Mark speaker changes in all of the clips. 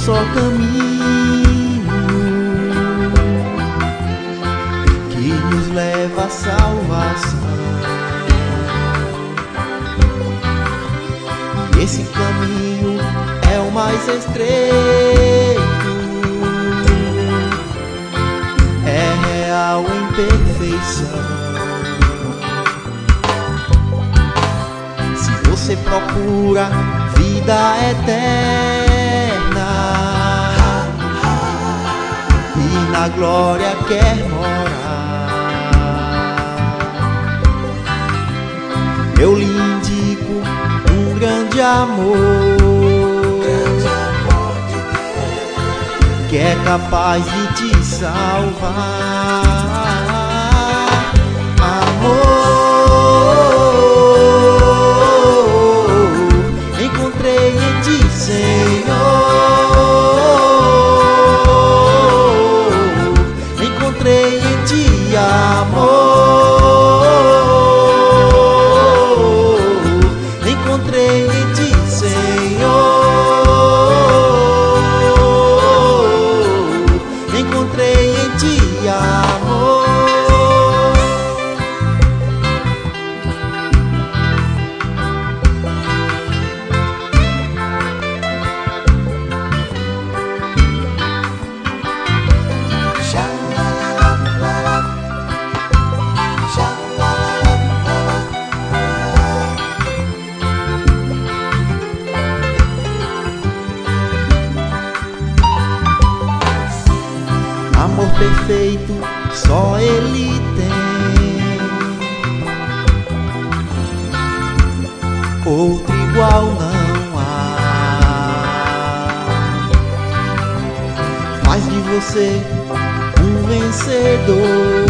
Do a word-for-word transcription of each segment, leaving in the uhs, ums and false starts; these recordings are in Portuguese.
Speaker 1: só caminho que nos leva à salvação. E esse caminho é o mais estreito, é real em perfeição. Se você procura vida eterna e na glória quer morar, eu lhe indico um grande amor que é capaz de te salvar. Amor, encontrei em ti, Senhor, encontrei em ti, amor, encontrei em ti, Senhor, encontrei em ti, amor. Amor perfeito só Ele tem, outro igual não há. Faz de você um vencedor,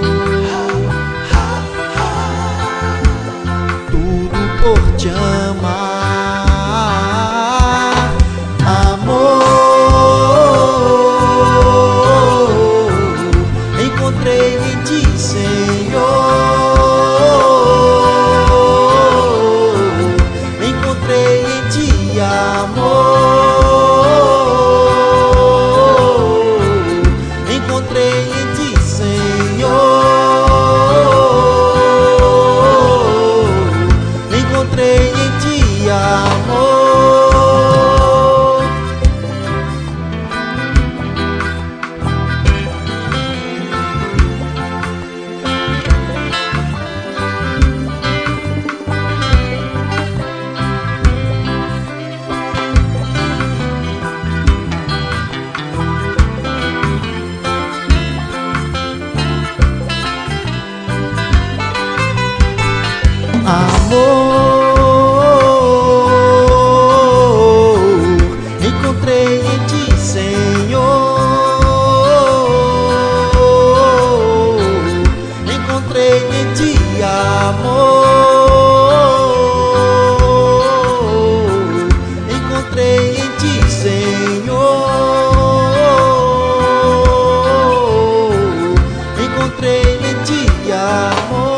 Speaker 1: tudo por te amar. Amor, encontrei em ti, Senhor, encontrei em ti, amor, encontrei em ti, Senhor, encontrei em ti, amor. Amor, encontrei em ti, Senhor, encontrei em ti, amor, encontrei em ti, Senhor, encontrei em ti, amor.